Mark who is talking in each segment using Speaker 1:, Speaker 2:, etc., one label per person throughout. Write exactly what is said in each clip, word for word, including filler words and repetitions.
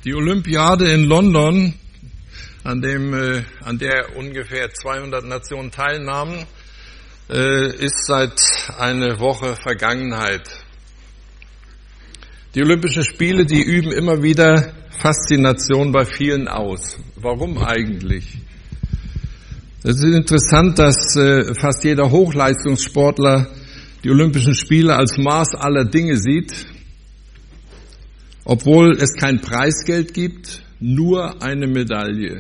Speaker 1: Die Olympiade in London, an dem, äh, an der ungefähr zweihundert Nationen teilnahmen, äh, ist seit einer Woche Vergangenheit. Die Olympischen Spiele, die üben immer wieder Faszination bei vielen aus. Warum eigentlich? Es ist interessant, dass äh, fast jeder Hochleistungssportler die Olympischen Spiele als Maß aller Dinge sieht, obwohl es kein Preisgeld gibt, nur eine Medaille.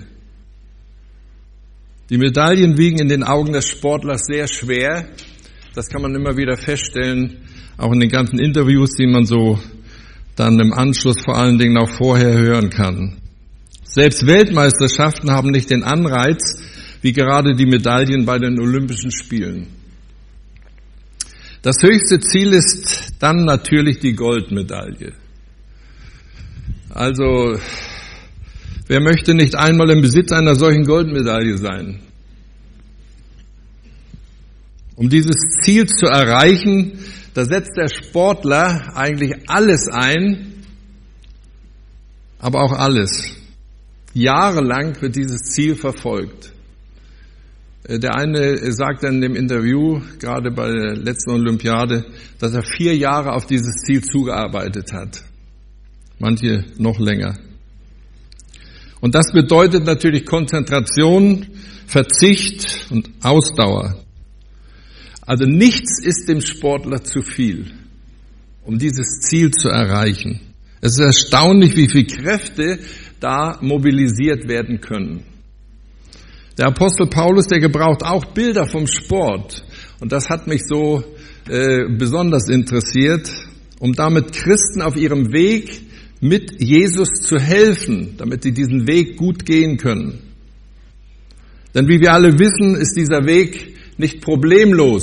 Speaker 1: Die Medaillen wiegen in den Augen des Sportlers sehr schwer. Das kann man immer wieder feststellen, auch in den ganzen Interviews, die man so dann im Anschluss vor allen Dingen auch vorher hören kann. Selbst Weltmeisterschaften haben nicht den Anreiz, wie gerade die Medaillen bei den Olympischen Spielen. Das höchste Ziel ist dann natürlich die Goldmedaille. Also, wer möchte nicht einmal im Besitz einer solchen Goldmedaille sein? Um dieses Ziel zu erreichen, da setzt der Sportler eigentlich alles ein, aber auch alles. Jahrelang wird dieses Ziel verfolgt. Der eine sagt dann in dem Interview, gerade bei der letzten Olympiade, dass er vier Jahre auf dieses Ziel zugearbeitet hat. Manche noch länger. Und das bedeutet natürlich Konzentration, Verzicht und Ausdauer. Also nichts ist dem Sportler zu viel, um dieses Ziel zu erreichen. Es ist erstaunlich, wie viele Kräfte da mobilisiert werden können. Der Apostel Paulus, der gebraucht auch Bilder vom Sport. Und das hat mich so äh, besonders interessiert, um damit Christen auf ihrem Weg mit Jesus zu helfen, damit sie diesen Weg gut gehen können. Denn wie wir alle wissen, ist dieser Weg nicht problemlos.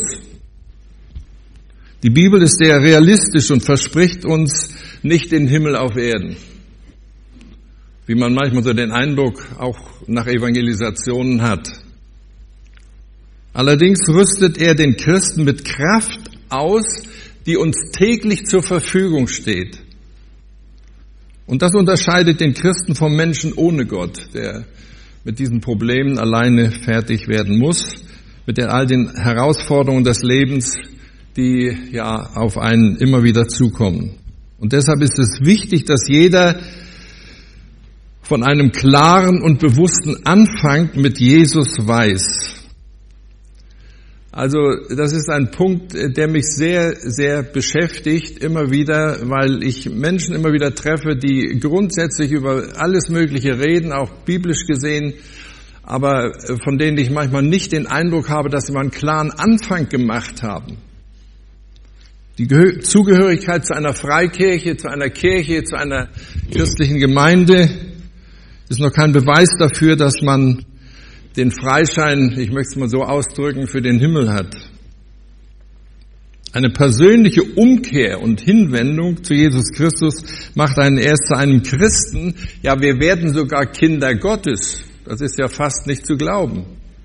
Speaker 1: Die Bibel ist sehr realistisch und verspricht uns nicht den Himmel auf Erden. Wie man manchmal so den Eindruck auch nach Evangelisationen hat. Allerdings rüstet er den Christen mit Kraft aus, die uns täglich zur Verfügung steht. Und das unterscheidet den Christen vom Menschen ohne Gott, der mit diesen Problemen alleine fertig werden muss, mit all den Herausforderungen des Lebens, die ja auf einen immer wieder zukommen. Und deshalb ist es wichtig, dass jeder von einem klaren und bewussten Anfang mit Jesus weiß. Also das ist ein Punkt, der mich sehr, sehr beschäftigt, immer wieder, weil ich Menschen immer wieder treffe, die grundsätzlich über alles Mögliche reden, auch biblisch gesehen, aber von denen ich manchmal nicht den Eindruck habe, dass sie mal einen klaren Anfang gemacht haben. Die Zugehörigkeit zu einer Freikirche, zu einer Kirche, zu einer christlichen Gemeinde ist noch kein Beweis dafür, dass man den Freischein, ich möchte es mal so ausdrücken, für den Himmel hat. Eine persönliche Umkehr und Hinwendung zu Jesus Christus macht einen erst zu einem Christen. Ja, wir werden sogar Kinder Gottes. Das ist ja fast nicht zu glauben.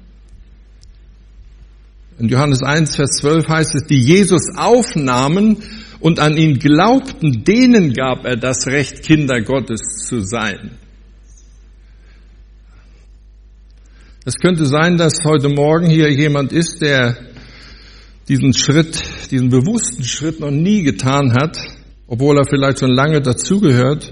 Speaker 1: In Johannes eins, Vers zwölf heißt es, die Jesus aufnahmen und an ihn glaubten, denen gab er das Recht, Kinder Gottes zu sein. Es könnte sein, dass heute Morgen hier jemand ist, der diesen Schritt, diesen bewussten Schritt noch nie getan hat, obwohl er vielleicht schon lange dazugehört,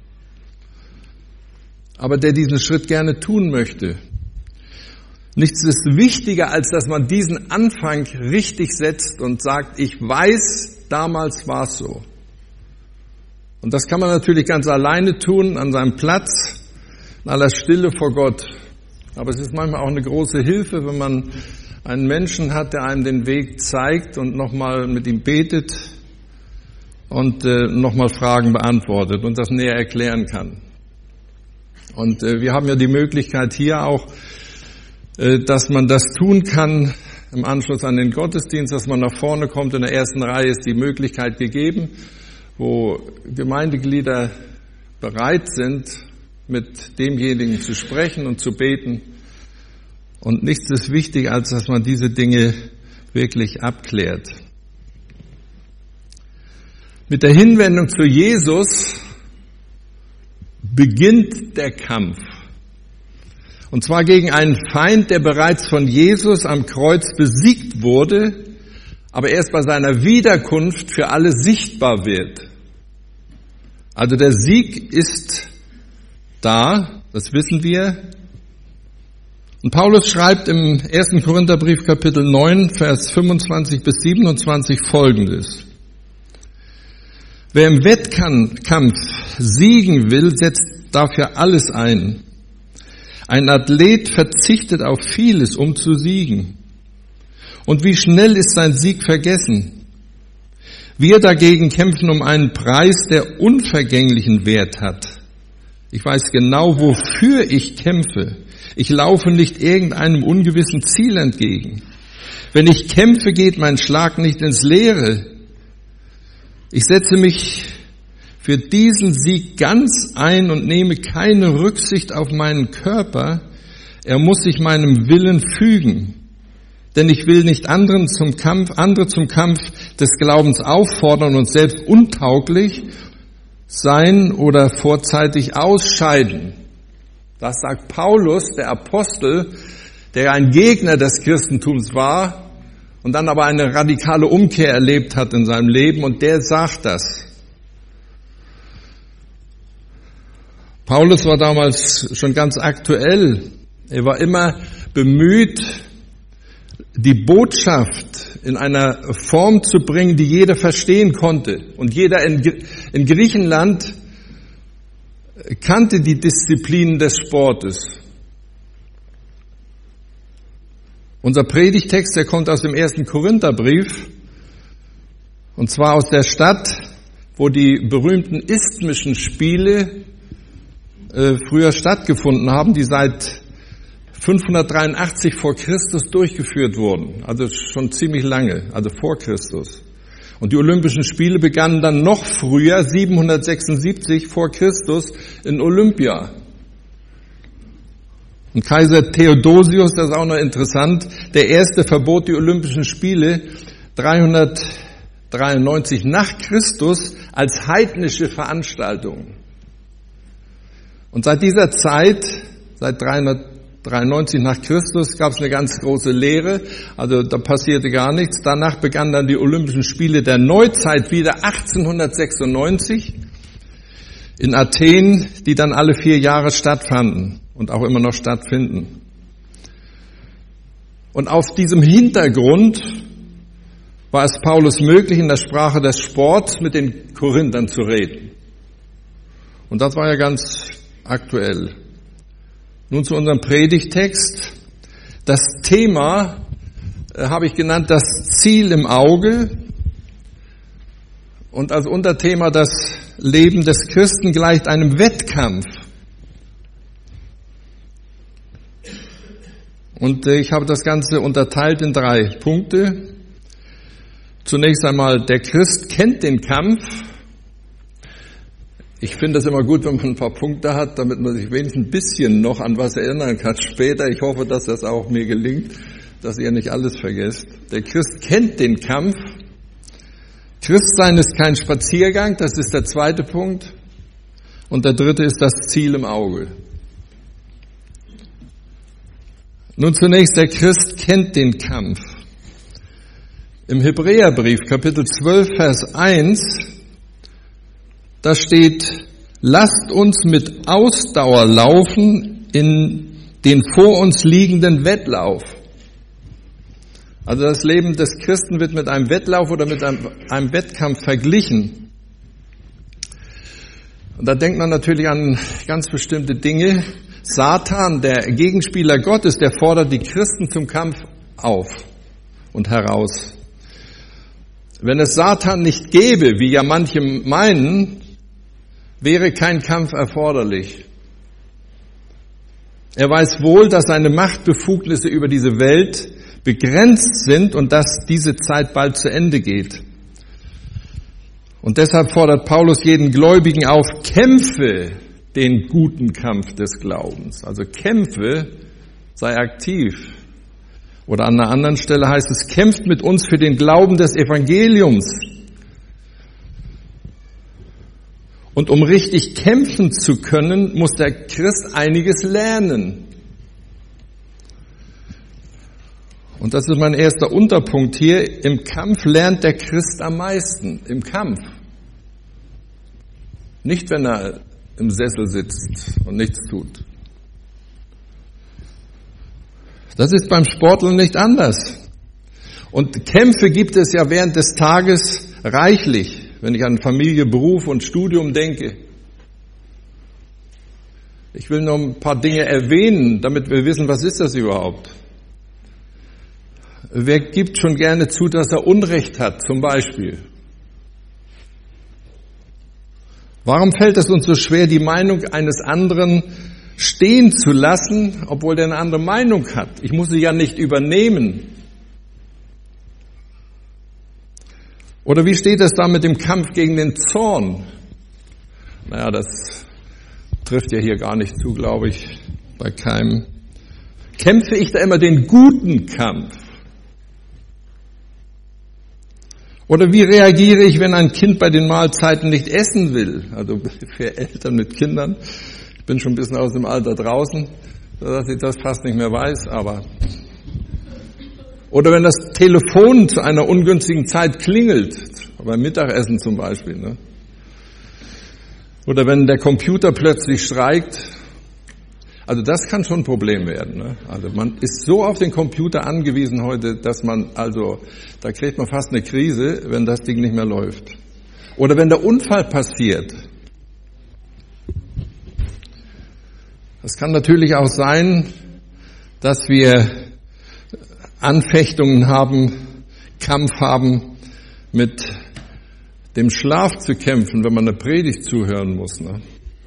Speaker 1: aber der diesen Schritt gerne tun möchte. Nichts ist wichtiger, als dass man diesen Anfang richtig setzt und sagt, ich weiß, damals war es so. Und das kann man natürlich ganz alleine tun, an seinem Platz, in aller Stille vor Gott. Aber es ist manchmal auch eine große Hilfe, wenn man einen Menschen hat, der einem den Weg zeigt und nochmal mit ihm betet und äh, nochmal Fragen beantwortet und das näher erklären kann. Und äh, wir haben ja die Möglichkeit hier auch, äh, dass man das tun kann im Anschluss an den Gottesdienst, dass man nach vorne kommt. In der ersten Reihe ist die Möglichkeit gegeben, wo Gemeindeglieder bereit sind, mit demjenigen zu sprechen und zu beten. Und nichts ist wichtiger, als dass man diese Dinge wirklich abklärt. Mit der Hinwendung zu Jesus beginnt der Kampf. Und zwar gegen einen Feind, der bereits von Jesus am Kreuz besiegt wurde, aber erst bei seiner Wiederkunft für alle sichtbar wird. Also der Sieg ist da, das wissen wir. Und Paulus schreibt im ersten Korintherbrief Kapitel neun, Vers fünfundzwanzig bis siebenundzwanzig Folgendes. Wer im Wettkampf siegen will, setzt dafür alles ein. Ein Athlet verzichtet auf vieles, um zu siegen. Und wie schnell ist sein Sieg vergessen? Wir dagegen kämpfen um einen Preis, der unvergänglichen Wert hat. Ich weiß genau, wofür ich kämpfe. Ich laufe nicht irgendeinem ungewissen Ziel entgegen. Wenn ich kämpfe, geht mein Schlag nicht ins Leere. Ich setze mich für diesen Sieg ganz ein und nehme keine Rücksicht auf meinen Körper. Er muss sich meinem Willen fügen. Denn ich will nicht anderen zum Kampf, andere zum Kampf des Glaubens auffordern und selbst untauglich sein oder vorzeitig ausscheiden. Das sagt Paulus, der Apostel, der ein Gegner des Christentums war und dann aber eine radikale Umkehr erlebt hat in seinem Leben, und der sagt das. Paulus war damals schon ganz aktuell. Er war immer bemüht, die Botschaft in einer Form zu bringen, die jeder verstehen konnte. Und jeder in, in Griechenland kannte die Disziplinen des Sportes. Unser Predigtext, der kommt aus dem ersten Korintherbrief, und zwar aus der Stadt, wo die berühmten Isthmischen Spiele äh, früher stattgefunden haben, die seit fünfhundertdreiundachtzig vor Christus durchgeführt wurden, also schon ziemlich lange, also vor Christus. Und die Olympischen Spiele begannen dann noch früher, siebenhundertsechsundsiebzig vor Christus, in Olympia. Und Kaiser Theodosius, das ist auch noch interessant, der erste verbot die Olympischen Spiele dreihundertdreiundneunzig nach Christus als heidnische Veranstaltung. Und seit dieser Zeit, seit dreihundertdreiundneunzig nach Christus, gab es eine ganz große Lehre, also da passierte gar nichts. Danach begannen dann die Olympischen Spiele der Neuzeit wieder achtzehnhundertsechsundneunzig in Athen, die dann alle vier Jahre stattfanden und auch immer noch stattfinden. Und auf diesem Hintergrund war es Paulus möglich, in der Sprache des Sports mit den Korinthern zu reden. Und das war ja ganz aktuell. Nun zu unserem Predigtext. Das Thema äh, habe ich genannt, das Ziel im Auge. Und als Unterthema das Leben des Christen gleicht einem Wettkampf. Und äh, ich habe das Ganze unterteilt in drei Punkte. Zunächst einmal, der Christ kennt den Kampf. Ich finde es immer gut, wenn man ein paar Punkte hat, damit man sich wenigstens ein bisschen noch an was erinnern kann später. Ich hoffe, dass das auch mir gelingt, dass ihr nicht alles vergesst. Der Christ kennt den Kampf. Christsein ist kein Spaziergang, das ist der zweite Punkt. Und der dritte ist das Ziel im Auge. Nun zunächst, der Christ kennt den Kampf. Im Hebräerbrief, Kapitel zwölf, Vers eins, da steht, lasst uns mit Ausdauer laufen in den vor uns liegenden Wettlauf. Also das Leben des Christen wird mit einem Wettlauf oder mit einem, einem Wettkampf verglichen. Und da denkt man natürlich an ganz bestimmte Dinge. Satan, der Gegenspieler Gottes, der fordert die Christen zum Kampf auf und heraus. Wenn es Satan nicht gäbe, wie ja manche meinen, wäre kein Kampf erforderlich. Er weiß wohl, dass seine Machtbefugnisse über diese Welt begrenzt sind und dass diese Zeit bald zu Ende geht. Und deshalb fordert Paulus jeden Gläubigen auf, kämpfe den guten Kampf des Glaubens. Also kämpfe, sei aktiv. Oder an einer anderen Stelle heißt es, kämpft mit uns für den Glauben des Evangeliums. Und um richtig kämpfen zu können, muss der Christ einiges lernen. Und das ist mein erster Unterpunkt hier. Im Kampf lernt der Christ am meisten. Im Kampf. Nicht, wenn er im Sessel sitzt und nichts tut. Das ist beim Sportler nicht anders. Und Kämpfe gibt es ja während des Tages reichlich, wenn ich an Familie, Beruf und Studium denke. Ich will noch ein paar Dinge erwähnen, damit wir wissen, was ist das überhaupt? Wer gibt schon gerne zu, dass er Unrecht hat, zum Beispiel? Warum fällt es uns so schwer, die Meinung eines anderen stehen zu lassen, obwohl der eine andere Meinung hat? Ich muss sie ja nicht übernehmen. Oder wie steht es da mit dem Kampf gegen den Zorn? Naja, das trifft ja hier gar nicht zu, glaube ich, bei keinem. Kämpfe ich da immer den guten Kampf? Oder wie reagiere ich, wenn ein Kind bei den Mahlzeiten nicht essen will? Also für Eltern mit Kindern. Ich bin schon ein bisschen aus dem Alter draußen, dass ich das fast nicht mehr weiß, aber... Oder wenn das Telefon zu einer ungünstigen Zeit klingelt, beim Mittagessen zum Beispiel. Ne? Oder wenn der Computer plötzlich streikt. Also das kann schon ein Problem werden. Ne? Also man ist so auf den Computer angewiesen heute, dass man, also da kriegt man fast eine Krise, wenn das Ding nicht mehr läuft. Oder wenn der Unfall passiert. Es kann natürlich auch sein, dass wir Anfechtungen haben, Kampf haben, mit dem Schlaf zu kämpfen, wenn man eine Predigt zuhören muss. Ne?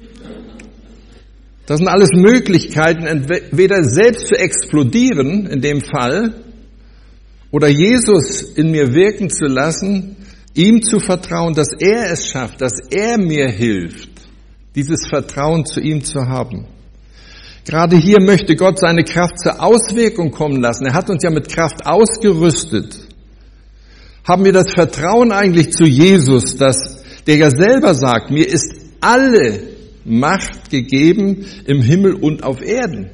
Speaker 1: Das sind alles Möglichkeiten, entweder selbst zu explodieren, in dem Fall, oder Jesus in mir wirken zu lassen, ihm zu vertrauen, dass er es schafft, dass er mir hilft, dieses Vertrauen zu ihm zu haben. Gerade hier möchte Gott seine Kraft zur Auswirkung kommen lassen. Er hat uns ja mit Kraft ausgerüstet. Haben wir das Vertrauen eigentlich zu Jesus, dass der ja selber sagt, mir ist alle Macht gegeben im Himmel und auf Erden.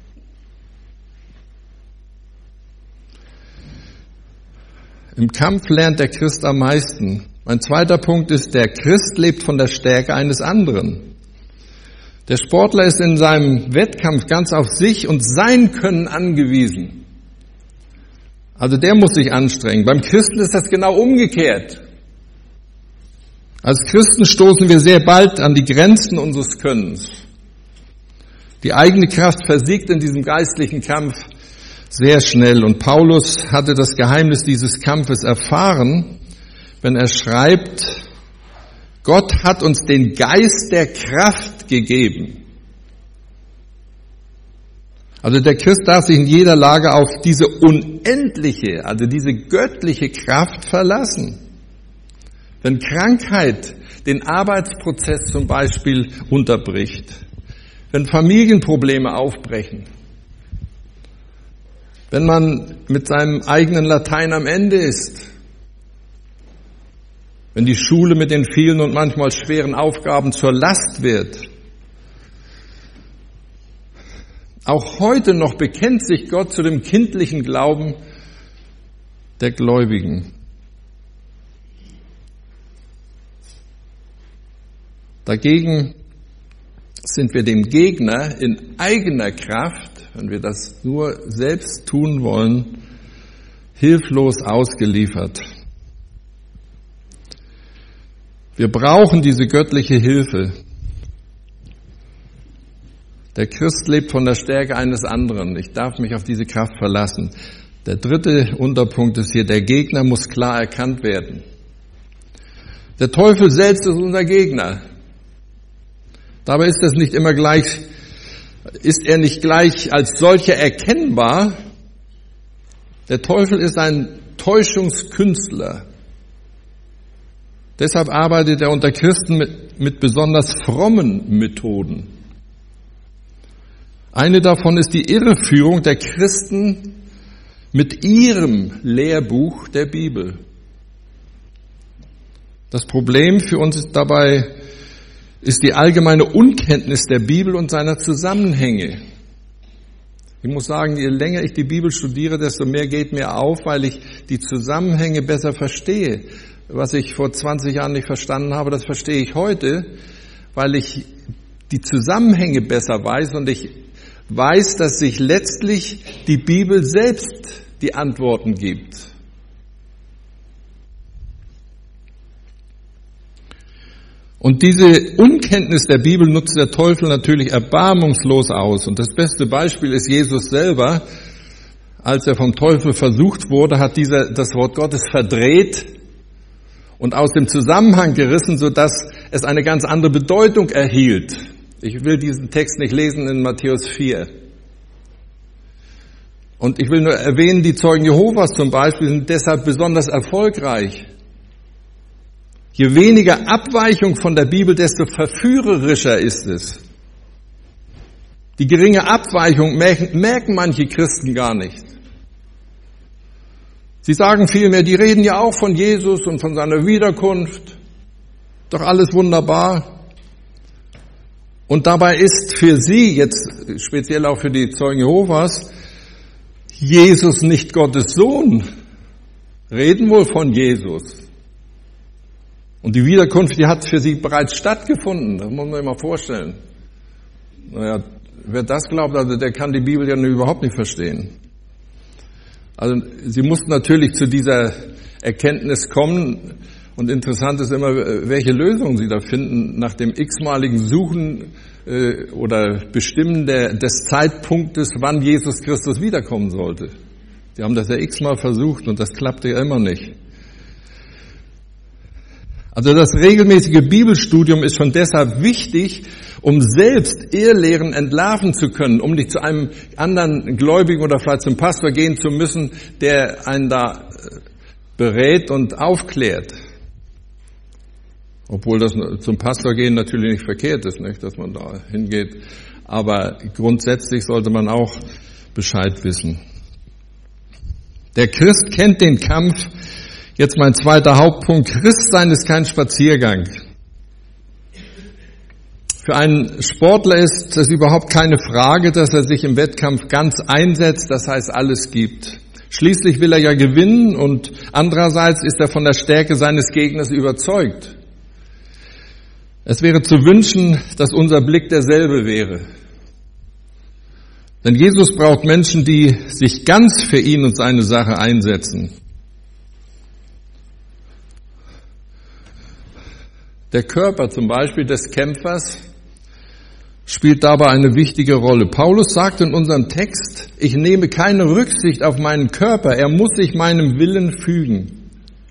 Speaker 1: Im Kampf lernt der Christ am meisten. Mein zweiter Punkt ist, der Christ lebt von der Stärke eines anderen. Der Sportler ist in seinem Wettkampf ganz auf sich und sein Können angewiesen. Also der muss sich anstrengen. Beim Christen ist das genau umgekehrt. Als Christen stoßen wir sehr bald an die Grenzen unseres Könnens. Die eigene Kraft versiegt in diesem geistlichen Kampf sehr schnell. Und Paulus hatte das Geheimnis dieses Kampfes erfahren, wenn er schreibt, Gott hat uns den Geist der Kraft gegeben. Also der Christ darf sich in jeder Lage auf diese unendliche, also diese göttliche Kraft verlassen. Wenn Krankheit den Arbeitsprozess zum Beispiel unterbricht, wenn Familienprobleme aufbrechen, wenn man mit seinem eigenen Latein am Ende ist, wenn die Schule mit den vielen und manchmal schweren Aufgaben zur Last wird. Auch heute noch bekennt sich Gott zu dem kindlichen Glauben der Gläubigen. Dagegen sind wir dem Gegner in eigener Kraft, wenn wir das nur selbst tun wollen, hilflos ausgeliefert. Wir brauchen diese göttliche Hilfe. Der Christ lebt von der Stärke eines anderen. Ich darf mich auf diese Kraft verlassen. Der dritte Unterpunkt ist hier, der Gegner muss klar erkannt werden. Der Teufel selbst ist unser Gegner. Dabei ist das nicht immer gleich, ist er nicht gleich als solcher erkennbar. Der Teufel ist ein Täuschungskünstler. Deshalb arbeitet er unter Christen mit, mit besonders frommen Methoden. Eine davon ist die Irreführung der Christen mit ihrem Lehrbuch der Bibel. Das Problem für uns ist dabei ist die allgemeine Unkenntnis der Bibel und seiner Zusammenhänge. Ich muss sagen, je länger ich die Bibel studiere, desto mehr geht mir auf, weil ich die Zusammenhänge besser verstehe. Was ich vor zwanzig Jahren nicht verstanden habe, das verstehe ich heute, weil ich die Zusammenhänge besser weiß und ich weiß, dass sich letztlich die Bibel selbst die Antworten gibt. Und diese Unkenntnis der Bibel nutzt der Teufel natürlich erbarmungslos aus. Und das beste Beispiel ist Jesus selber. Als er vom Teufel versucht wurde, hat dieser das Wort Gottes verdreht und aus dem Zusammenhang gerissen, sodass es eine ganz andere Bedeutung erhielt. Ich will diesen Text nicht lesen in Matthäus vier. Und ich will nur erwähnen, die Zeugen Jehovas zum Beispiel sind deshalb besonders erfolgreich. Je weniger Abweichung von der Bibel, desto verführerischer ist es. Die geringe Abweichung merken, merken manche Christen gar nicht. Sie sagen vielmehr, die reden ja auch von Jesus und von seiner Wiederkunft. Doch alles wunderbar. Und dabei ist für sie, jetzt speziell auch für die Zeugen Jehovas, Jesus nicht Gottes Sohn. Reden wohl von Jesus. Und die Wiederkunft, die hat für sie bereits stattgefunden. Das muss man sich mal vorstellen. Naja, wer das glaubt, also der kann die Bibel ja überhaupt nicht verstehen. Also sie mussten natürlich zu dieser Erkenntnis kommen. Und interessant ist immer, welche Lösung sie da finden nach dem x-maligen Suchen äh, oder Bestimmen der, des Zeitpunktes, wann Jesus Christus wiederkommen sollte. Sie haben das ja x-mal versucht und das klappte ja immer nicht. Also das regelmäßige Bibelstudium ist schon deshalb wichtig, um selbst Irrlehren entlarven zu können, um nicht zu einem anderen Gläubigen oder vielleicht zum Pastor gehen zu müssen, der einen da berät und aufklärt. Obwohl das zum Pastor gehen natürlich nicht verkehrt ist, nicht, dass man da hingeht. Aber grundsätzlich sollte man auch Bescheid wissen. Der Christ kennt den Kampf. Jetzt mein zweiter Hauptpunkt. Christsein ist kein Spaziergang. Für einen Sportler ist es überhaupt keine Frage, dass er sich im Wettkampf ganz einsetzt, das heißt alles gibt. Schließlich will er ja gewinnen und andererseits ist er von der Stärke seines Gegners überzeugt. Es wäre zu wünschen, dass unser Blick derselbe wäre. Denn Jesus braucht Menschen, die sich ganz für ihn und seine Sache einsetzen. Der Körper zum Beispiel des Kämpfers spielt dabei eine wichtige Rolle. Paulus sagt in unserem Text, ich nehme keine Rücksicht auf meinen Körper, er muss sich meinem Willen fügen.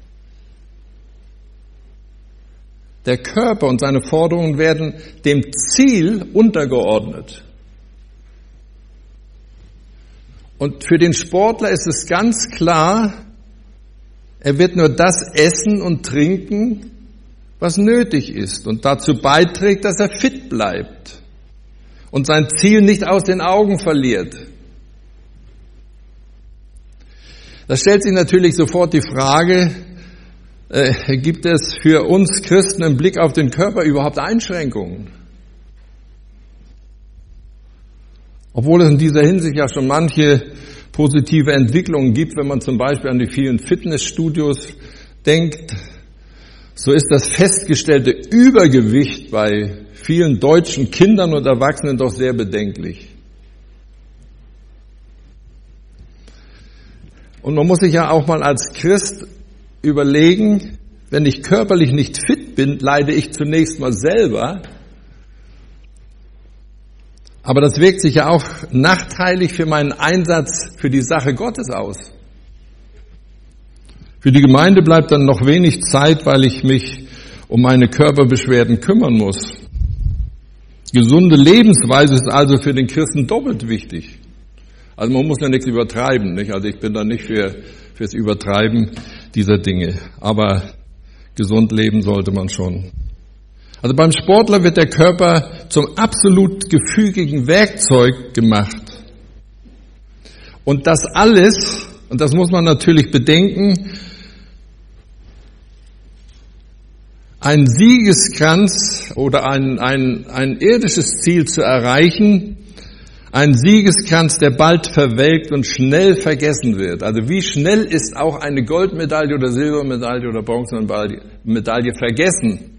Speaker 1: Der Körper und seine Forderungen werden dem Ziel untergeordnet. Und für den Sportler ist es ganz klar, er wird nur das essen und trinken, was nötig ist und dazu beiträgt, dass er fit bleibt und sein Ziel nicht aus den Augen verliert. Da stellt sich natürlich sofort die Frage, äh, gibt es für uns Christen im Blick auf den Körper überhaupt Einschränkungen? Obwohl es in dieser Hinsicht ja schon manche positive Entwicklungen gibt, wenn man zum Beispiel an die vielen Fitnessstudios denkt, so ist das festgestellte Übergewicht bei vielen deutschen Kindern und Erwachsenen doch sehr bedenklich. Und man muss sich ja auch mal als Christ überlegen, wenn ich körperlich nicht fit bin, leide ich zunächst mal selber. Aber das wirkt sich ja auch nachteilig für meinen Einsatz für die Sache Gottes aus. Für die Gemeinde bleibt dann noch wenig Zeit, weil ich mich um meine Körperbeschwerden kümmern muss. Gesunde Lebensweise ist also für den Christen doppelt wichtig. Also man muss ja nichts übertreiben, nicht? Also ich bin da nicht für fürs Übertreiben dieser Dinge. Aber gesund leben sollte man schon. Also beim Sportler wird der Körper zum absolut gefügigen Werkzeug gemacht. Und das alles, und das muss man natürlich bedenken, einen Siegeskranz oder ein, ein, ein irdisches Ziel zu erreichen, ein Siegeskranz, der bald verwelkt und schnell vergessen wird. Also wie schnell ist auch eine Goldmedaille oder Silbermedaille oder Bronzemedaille vergessen?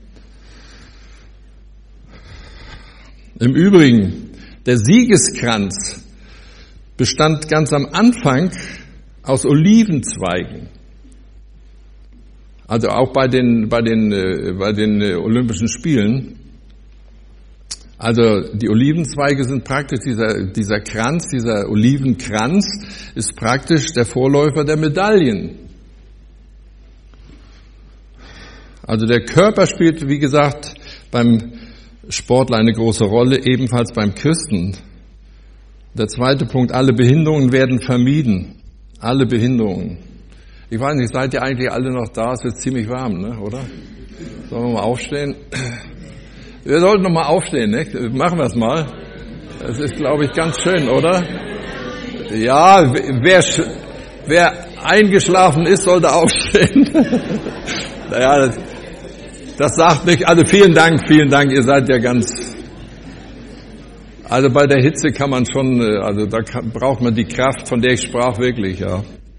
Speaker 1: Im Übrigen, der Siegeskranz bestand ganz am Anfang aus Olivenzweigen. Also auch bei den, bei den, bei den Olympischen Spielen. Also die Olivenzweige sind praktisch, dieser, dieser Kranz, dieser Olivenkranz ist praktisch der Vorläufer der Medaillen. Also der Körper spielt, wie gesagt, beim Sportler eine große Rolle, ebenfalls beim Christen. Der zweite Punkt, alle Behinderungen werden vermieden. Alle Behinderungen. Ich weiß nicht, seid ihr eigentlich alle noch da? Es ist ziemlich warm, ne? Oder? Sollen wir mal aufstehen? Wir sollten noch mal aufstehen, ne? Machen wir es mal. Das ist, glaube ich, ganz schön, oder? Ja, wer, wer eingeschlafen ist, sollte aufstehen. Naja, das, das sagt nicht, also vielen Dank, vielen Dank, ihr seid ja ganz, also bei der Hitze kann man schon, also da kann, braucht man die Kraft, von der ich sprach, wirklich, ja.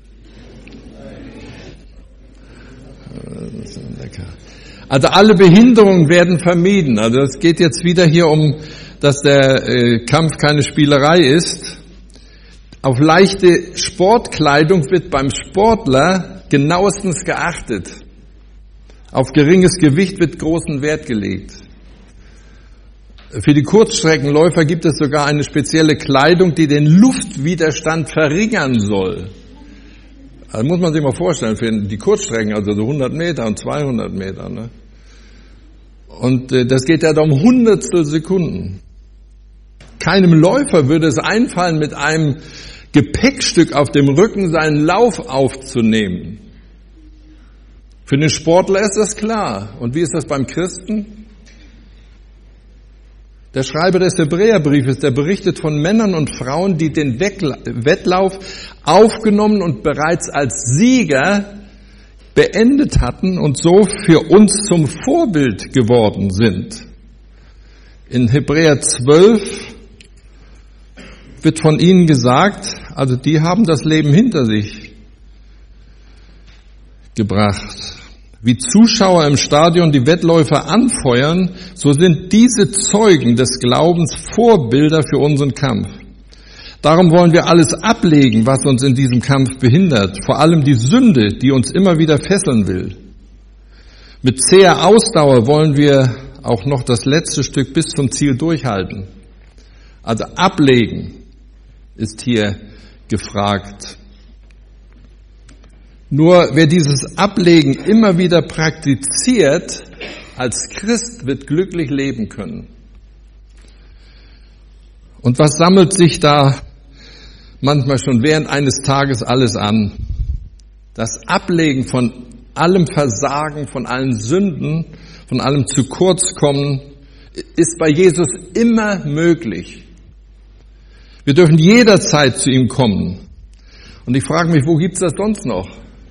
Speaker 1: Das ist lecker. Also alle Behinderungen werden vermieden. Also es geht jetzt wieder hier um, dass der äh, Kampf keine Spielerei ist. Auf leichte Sportkleidung wird beim Sportler genauestens geachtet. Auf geringes Gewicht wird großen Wert gelegt. Für die Kurzstreckenläufer gibt es sogar eine spezielle Kleidung, die den Luftwiderstand verringern soll. Also muss man sich mal vorstellen, für die Kurzstrecken, also so hundert Meter und zweihundert Meter. Ne? Und äh, das geht ja da um Hundertstel Sekunden. Keinem Läufer würde es einfallen, mit einem Gepäckstück auf dem Rücken seinen Lauf aufzunehmen. Für den Sportler ist das klar. Und wie ist das beim Christen? Der Schreiber des Hebräerbriefes, der berichtet von Männern und Frauen, die den Wettlauf aufgenommen und bereits als Sieger beendet hatten und so für uns zum Vorbild geworden sind. In Hebräer zwölf wird von ihnen gesagt, also die haben das Leben hinter sich gebracht. Wie Zuschauer im Stadion die Wettläufer anfeuern, so sind diese Zeugen des Glaubens Vorbilder für unseren Kampf. Darum wollen wir alles ablegen, was uns in diesem Kampf behindert, vor allem die Sünde, die uns immer wieder fesseln will. Mit zäher Ausdauer wollen wir auch noch das letzte Stück bis zum Ziel durchhalten. Also ablegen ist hier gefragt. Nur wer dieses Ablegen immer wieder praktiziert, als Christ wird glücklich leben können. Und was sammelt sich da manchmal schon während eines Tages alles an? Das Ablegen von allem Versagen, von allen Sünden, von allem zu kurz kommen, ist bei Jesus immer möglich. Wir dürfen jederzeit zu ihm kommen. Und ich frage mich, wo gibt's das sonst noch?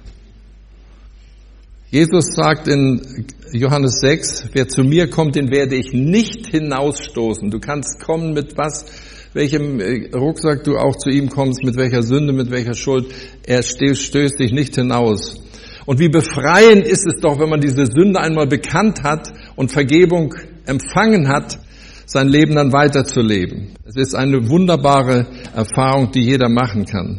Speaker 1: Jesus sagt in Johannes sechs, wer zu mir kommt, den werde ich nicht hinausstoßen. Du kannst kommen mit was, welchem Rucksack du auch zu ihm kommst, mit welcher Sünde, mit welcher Schuld. Er stößt dich nicht hinaus. Und wie befreiend ist es doch, wenn man diese Sünde einmal bekannt hat und Vergebung empfangen hat, sein Leben dann weiterzuleben. Es ist eine wunderbare Erfahrung, die jeder machen kann.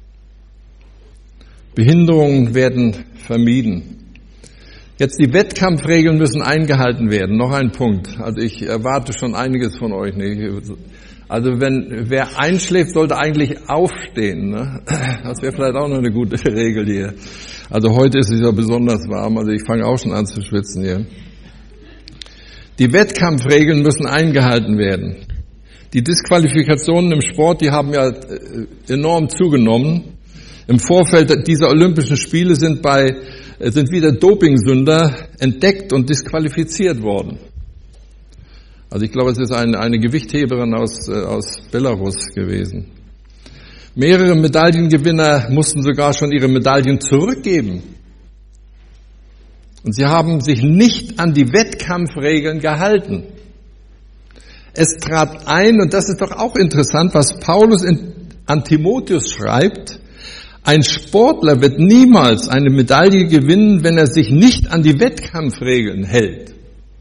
Speaker 1: Behinderungen werden vermieden. Jetzt die Wettkampfregeln müssen eingehalten werden. Noch ein Punkt. Also ich erwarte schon einiges von euch. Also wenn wer einschläft, sollte eigentlich aufstehen. Ne? Das wäre vielleicht auch noch eine gute Regel hier. Also heute ist es ja besonders warm. Also ich fange auch schon an zu schwitzen hier. Die Wettkampfregeln müssen eingehalten werden. Die Disqualifikationen im Sport, die haben ja enorm zugenommen. Im Vorfeld dieser Olympischen Spiele sind bei sind wieder Dopingsünder entdeckt und disqualifiziert worden. Also ich glaube, es ist eine, eine Gewichtheberin aus, aus Belarus gewesen. Mehrere Medaillengewinner mussten sogar schon ihre Medaillen zurückgeben. Und sie haben sich nicht an die Wettkampfregeln gehalten. Es trat ein, und das ist doch auch interessant, was Paulus in, an Timotheus schreibt, ein Sportler wird niemals eine Medaille gewinnen, wenn er sich nicht an die Wettkampfregeln hält.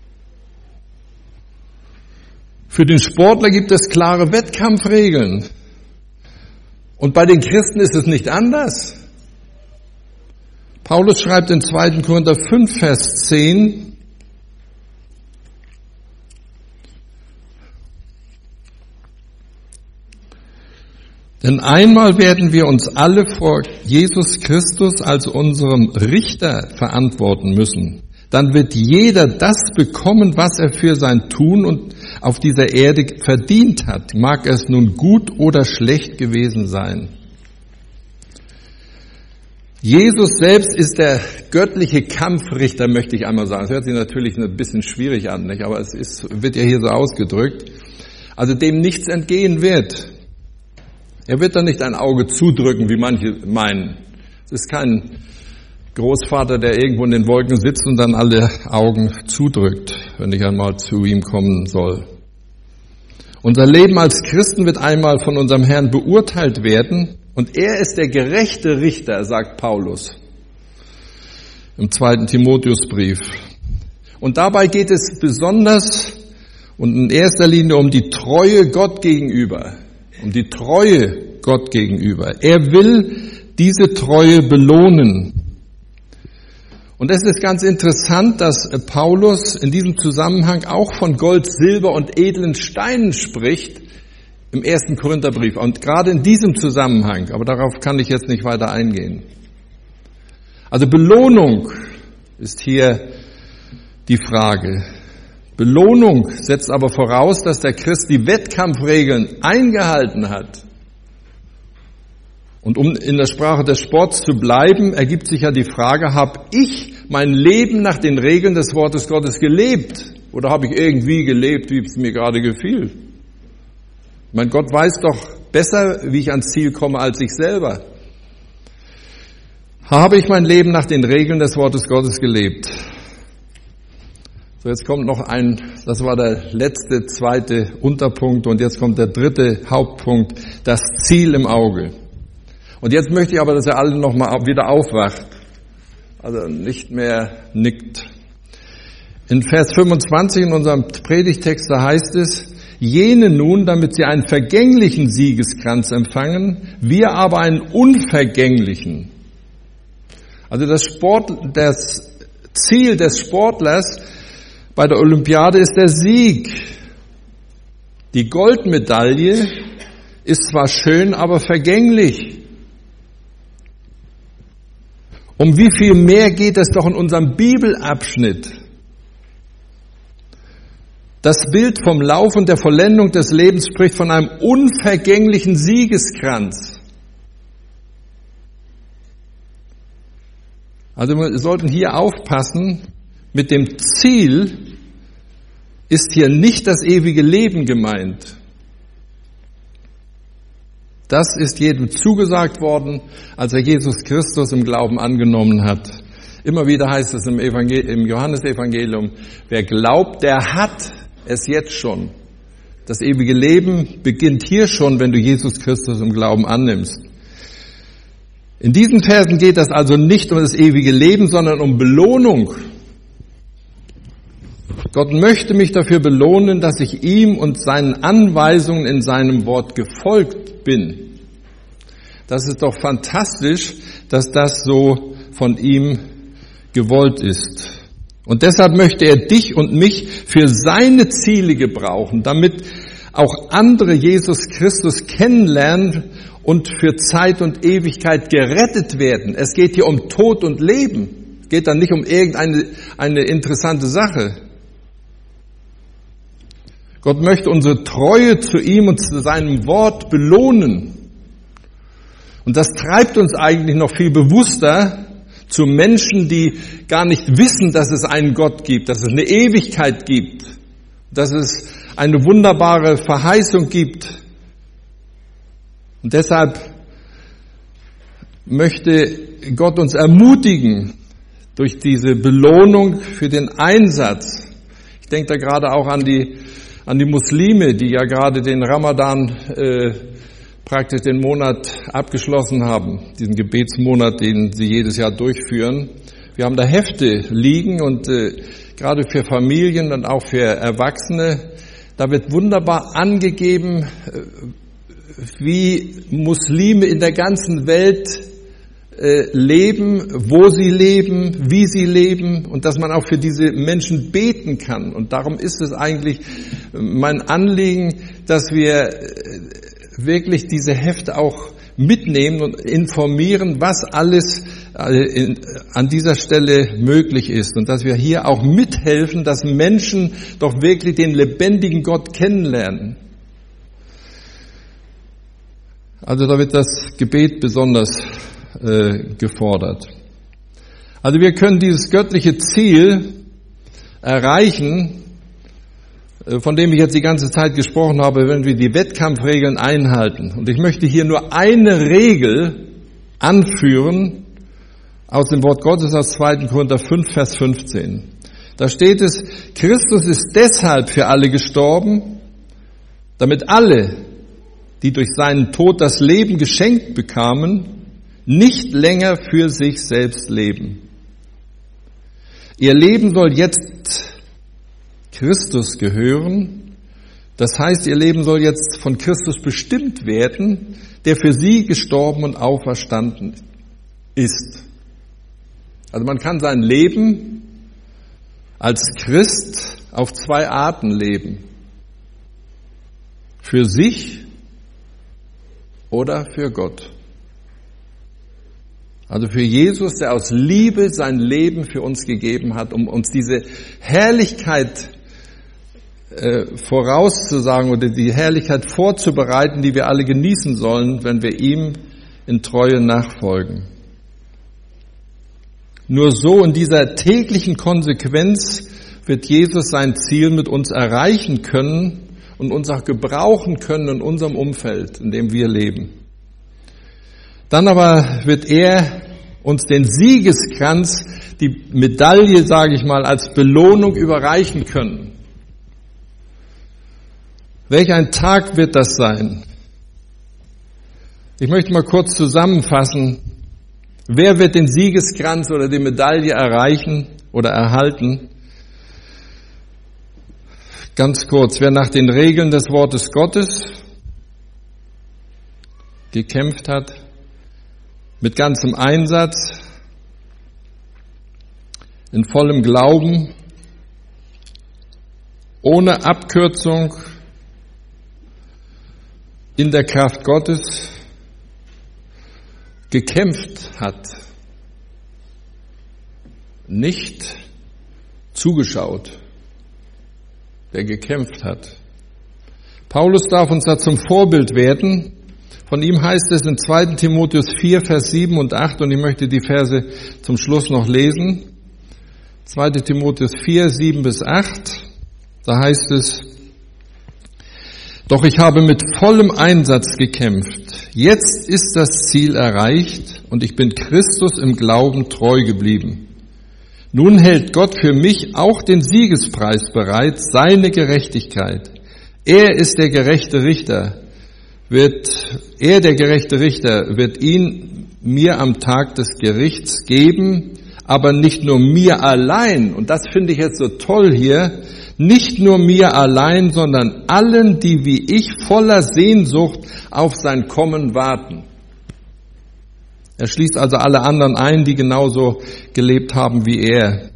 Speaker 1: Für den Sportler gibt es klare Wettkampfregeln. Und bei den Christen ist es nicht anders. Paulus schreibt in zweiten Korinther fünf, Vers zehn, denn einmal werden wir uns alle vor Jesus Christus als unserem Richter verantworten müssen. Dann wird jeder das bekommen, was er für sein Tun und auf dieser Erde verdient hat. Mag es nun gut oder schlecht gewesen sein. Jesus selbst ist der göttliche Kampfrichter, möchte ich einmal sagen. Das hört sich natürlich ein bisschen schwierig an, nicht? Aber es ist, wird ja hier so ausgedrückt. Also dem nichts entgehen wird. Er wird da nicht ein Auge zudrücken, wie manche meinen. Es ist kein Großvater, der irgendwo in den Wolken sitzt und dann alle Augen zudrückt, wenn ich einmal zu ihm kommen soll. Unser Leben als Christen wird einmal von unserem Herrn beurteilt werden und er ist der gerechte Richter, sagt Paulus im zweiten Timotheusbrief. Und dabei geht es besonders und in erster Linie um die Treue Gott gegenüber, um die Treue Gott gegenüber. Er will diese Treue belohnen. Und es ist ganz interessant, dass Paulus in diesem Zusammenhang auch von Gold, Silber und edlen Steinen spricht im ersten Korintherbrief. Und gerade in diesem Zusammenhang, aber darauf kann ich jetzt nicht weiter eingehen. Also Belohnung ist hier die Frage. Belohnung setzt aber voraus, dass der Christ die Wettkampfregeln eingehalten hat. Und um in der Sprache des Sports zu bleiben, ergibt sich ja die Frage, habe ich mein Leben nach den Regeln des Wortes Gottes gelebt? Oder habe ich irgendwie gelebt, wie es mir gerade gefiel? Mein Gott weiß doch besser, wie ich ans Ziel komme, als ich selber. Habe ich mein Leben nach den Regeln des Wortes Gottes gelebt? So, jetzt kommt noch ein, das war der letzte, zweite Unterpunkt und jetzt kommt der dritte Hauptpunkt, das Ziel im Auge. Und jetzt möchte ich aber, dass ihr alle nochmal wieder aufwacht, also nicht mehr nickt. In Vers fünfundzwanzig in unserem Predigtext, da heißt es, jene nun, damit sie einen vergänglichen Siegeskranz empfangen, wir aber einen unvergänglichen. Also das Sport, das Ziel des Sportlers bei der Olympiade ist der Sieg. Die Goldmedaille ist zwar schön, aber vergänglich. Um wie viel mehr geht es doch in unserem Bibelabschnitt? Das Bild vom Lauf und der Vollendung des Lebens spricht von einem unvergänglichen Siegeskranz. Also wir sollten hier aufpassen, mit dem Ziel ist hier nicht das ewige Leben gemeint. Das ist jedem zugesagt worden, als er Jesus Christus im Glauben angenommen hat. Immer wieder heißt es im, Evangel- im Johannesevangelium, wer glaubt, der hat es jetzt schon. Das ewige Leben beginnt hier schon, wenn du Jesus Christus im Glauben annimmst. In diesen Versen geht es also nicht um das ewige Leben, sondern um Belohnung. Gott möchte mich dafür belohnen, dass ich ihm und seinen Anweisungen in seinem Wort gefolgt bin. Das ist doch fantastisch, dass das so von ihm gewollt ist. Und deshalb möchte er dich und mich für seine Ziele gebrauchen, damit auch andere Jesus Christus kennenlernen und für Zeit und Ewigkeit gerettet werden. Es geht hier um Tod und Leben. Es geht dann nicht um irgendeine eine interessante Sache. Gott möchte unsere Treue zu ihm und zu seinem Wort belohnen. Und das treibt uns eigentlich noch viel bewusster zu Menschen, die gar nicht wissen, dass es einen Gott gibt, dass es eine Ewigkeit gibt, dass es eine wunderbare Verheißung gibt. Und deshalb möchte Gott uns ermutigen, durch diese Belohnung für den Einsatz. Ich denke da gerade auch an die, an die Muslime, die ja gerade den Ramadan äh, praktisch den Monat abgeschlossen haben, diesen Gebetsmonat, den sie jedes Jahr durchführen. Wir haben da Hefte liegen und äh, gerade für Familien und auch für Erwachsene, da wird wunderbar angegeben, äh, wie Muslime in der ganzen Welt äh, leben, wo sie leben, wie sie leben und dass man auch für diese Menschen beten kann. Und darum ist es eigentlich mein Anliegen, dass wir äh, wirklich diese Hefte auch mitnehmen und informieren, was alles in, an dieser Stelle möglich ist und dass wir hier auch mithelfen, dass Menschen doch wirklich den lebendigen Gott kennenlernen. Also da wird das Gebet besonders äh, gefordert. Also wir können dieses göttliche Ziel erreichen, von dem ich jetzt die ganze Zeit gesprochen habe, wenn wir die Wettkampfregeln einhalten. Und ich möchte hier nur eine Regel anführen aus dem Wort Gottes aus zweiter Korinther fünf, Vers fünfzehn. Da steht es, Christus ist deshalb für alle gestorben, damit alle, die durch seinen Tod das Leben geschenkt bekamen, nicht länger für sich selbst leben. Ihr Leben soll jetzt Christus gehören. Das heißt, ihr Leben soll jetzt von Christus bestimmt werden, der für sie gestorben und auferstanden ist. Also man kann sein Leben als Christ auf zwei Arten leben. Für sich oder für Gott. Also für Jesus, der aus Liebe sein Leben für uns gegeben hat, um uns diese Herrlichkeit äh, vorauszusagen oder die Herrlichkeit vorzubereiten, die wir alle genießen sollen, wenn wir ihm in Treue nachfolgen. Nur so in dieser täglichen Konsequenz wird Jesus sein Ziel mit uns erreichen können und uns auch gebrauchen können in unserem Umfeld, in dem wir leben. Dann aber wird er uns den Siegeskranz, die Medaille, sage ich mal, als Belohnung überreichen können. Welch ein Tag wird das sein? Ich möchte mal kurz zusammenfassen. Wer wird den Siegeskranz oder die Medaille erreichen oder erhalten? Ganz kurz, wer nach den Regeln des Wortes Gottes gekämpft hat, mit ganzem Einsatz, in vollem Glauben, ohne Abkürzung, in der Kraft Gottes gekämpft hat, nicht zugeschaut, der gekämpft hat. Paulus darf uns da zum Vorbild werden. Von ihm heißt es in zweiter Timotheus vier, Vers sieben und acht, und ich möchte die Verse zum Schluss noch lesen. zweiter Timotheus vier, sieben bis acht, da heißt es, doch ich habe mit vollem Einsatz gekämpft. Jetzt ist das Ziel erreicht und ich bin Christus im Glauben treu geblieben. Nun hält Gott für mich auch den Siegespreis bereit, seine Gerechtigkeit. Er ist der gerechte Richter. Wird er, der gerechte Richter, wird ihn mir am Tag des Gerichts geben, aber nicht nur mir allein, und das finde ich jetzt so toll hier, nicht nur mir allein, sondern allen, die wie ich voller Sehnsucht auf sein Kommen warten. Er schließt also alle anderen ein, die genauso gelebt haben wie er.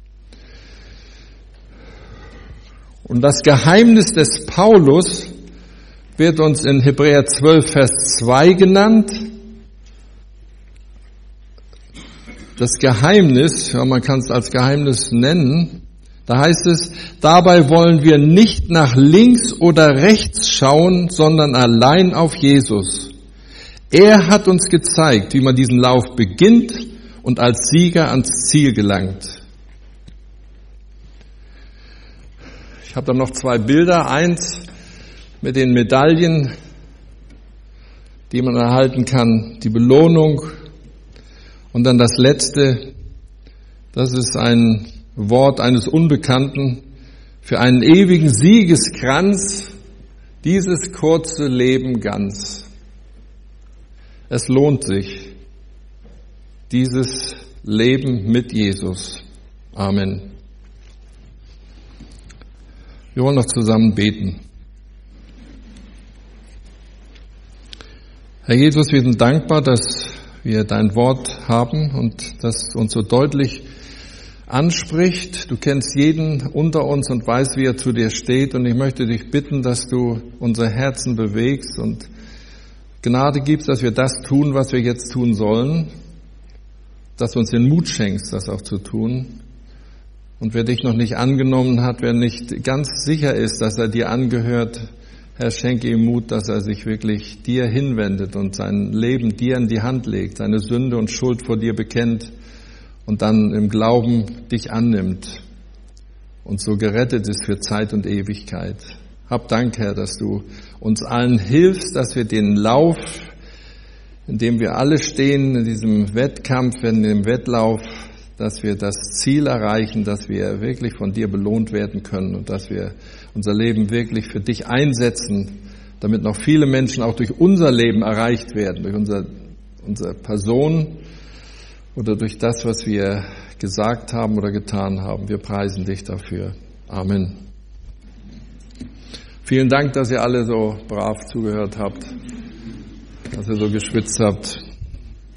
Speaker 1: Und das Geheimnis des Paulus wird uns in Hebräer zwölf, Vers zwei genannt. Das Geheimnis, ja, man kann es als Geheimnis nennen, da heißt es, dabei wollen wir nicht nach links oder rechts schauen, sondern allein auf Jesus. Er hat uns gezeigt, wie man diesen Lauf beginnt und als Sieger ans Ziel gelangt. Ich habe da noch zwei Bilder. Eins mit den Medaillen, die man erhalten kann, die Belohnung. Und dann das letzte, Das ist ein Wort eines Unbekannten für einen ewigen Siegeskranz, dieses kurze Leben ganz. Es lohnt sich, dieses Leben mit Jesus. Amen. Wir wollen noch zusammen beten. Herr Jesus, wir sind dankbar, dass wir dein Wort haben und das uns so deutlich anspricht. Du kennst jeden unter uns und weißt, wie er zu dir steht. Und ich möchte dich bitten, dass du unsere Herzen bewegst und Gnade gibst, dass wir das tun, was wir jetzt tun sollen. Dass du uns den Mut schenkst, das auch zu tun. Und wer dich noch nicht angenommen hat, wer nicht ganz sicher ist, dass er dir angehört, Herr, schenke ihm Mut, dass er sich wirklich dir hinwendet und sein Leben dir in die Hand legt, seine Sünde und Schuld vor dir bekennt und dann im Glauben dich annimmt und so gerettet ist für Zeit und Ewigkeit. Hab Dank, Herr, dass du uns allen hilfst, dass wir den Lauf, in dem wir alle stehen, in diesem Wettkampf, in dem Wettlauf, dass wir das Ziel erreichen, dass wir wirklich von dir belohnt werden können und dass wir unser Leben wirklich für dich einsetzen, damit noch viele Menschen auch durch unser Leben erreicht werden, durch unser, unsere Person oder durch das, was wir gesagt haben oder getan haben. Wir preisen dich dafür. Amen. Vielen Dank, dass ihr alle so brav zugehört habt, dass ihr so geschwitzt habt.